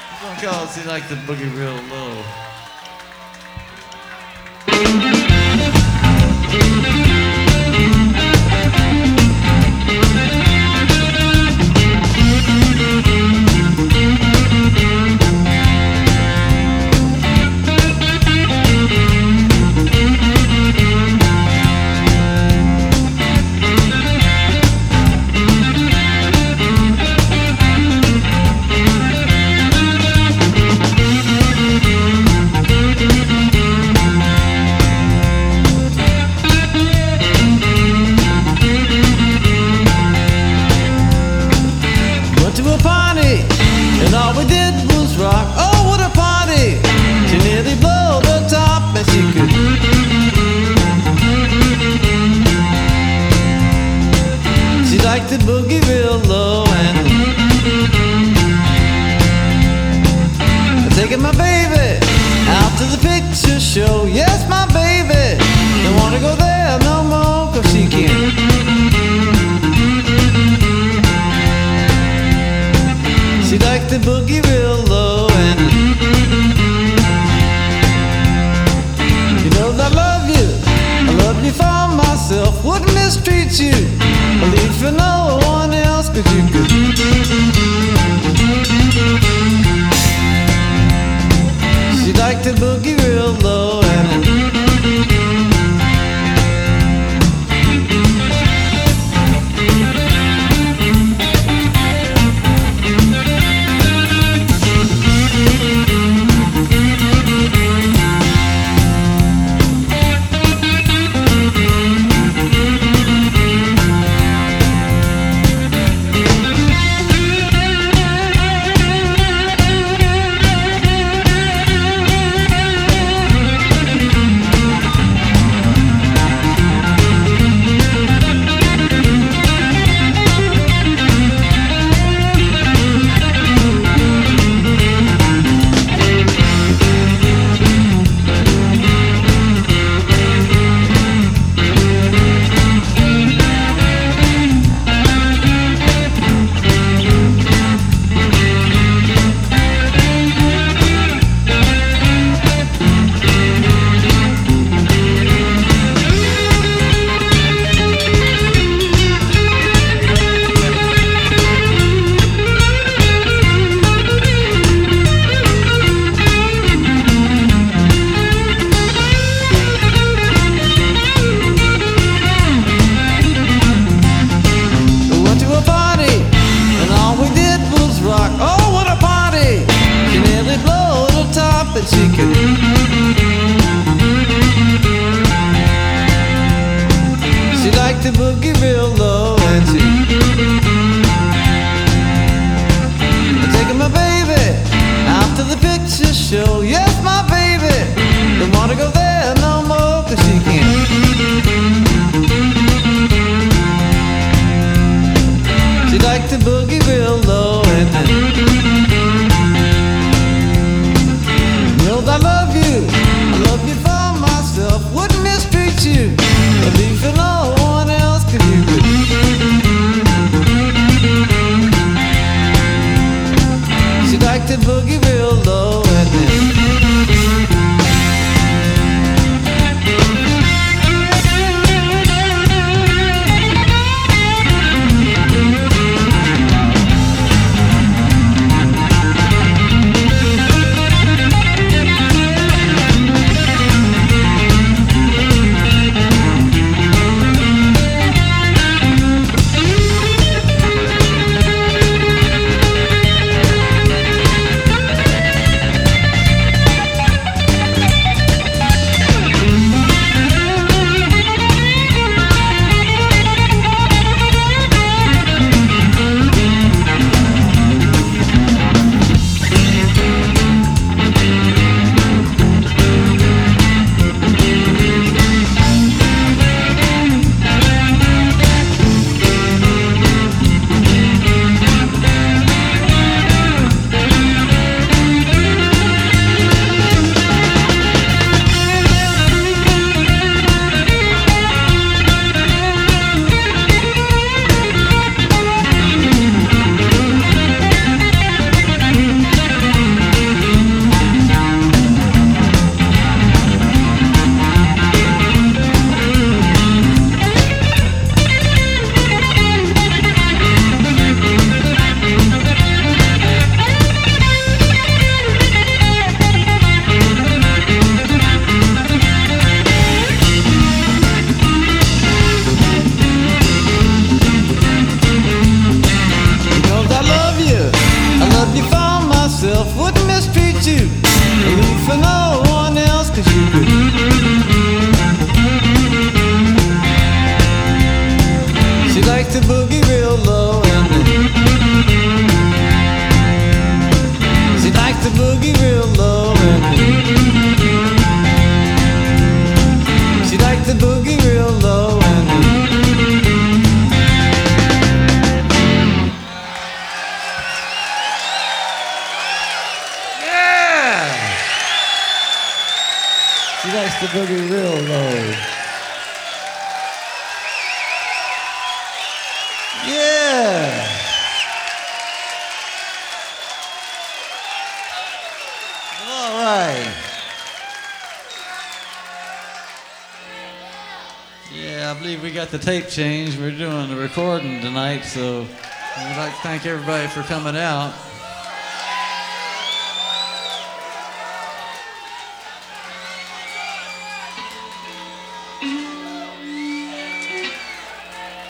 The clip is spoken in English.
Because he liked the boogie real low. And all we did was rock. Oh, what a party! She nearly blew the top, and she could. She liked the boogie real low, and taking my baby out to the picture show. Yes, my baby don't wanna go there no more, 'cause she can't. She liked the boogie real low, and you know that I love you for myself. Wouldn't mistreat you, or leave for no one else, 'cause you could. She liked the boogie real low, and she could. She liked the boogie real low, and she taking my baby out to the picture show. Yes, my baby don't wanna go there no more, 'cause she can't. She liked the boogie real low, and I love you for myself. Wouldn't mistreat you, or leave for no one else, 'cause you could. She liked the boogie real low, and myself, wouldn't mistreat you, leave for no one else, 'cause you could. She likes to boogie real low and she likes to boogie real low and she likes to boogie real low and she likes to boogie real low. Yeah. All right. Yeah, I believe we got the tape changed. We're doing the recording tonight, so we'd like to thank everybody for coming out.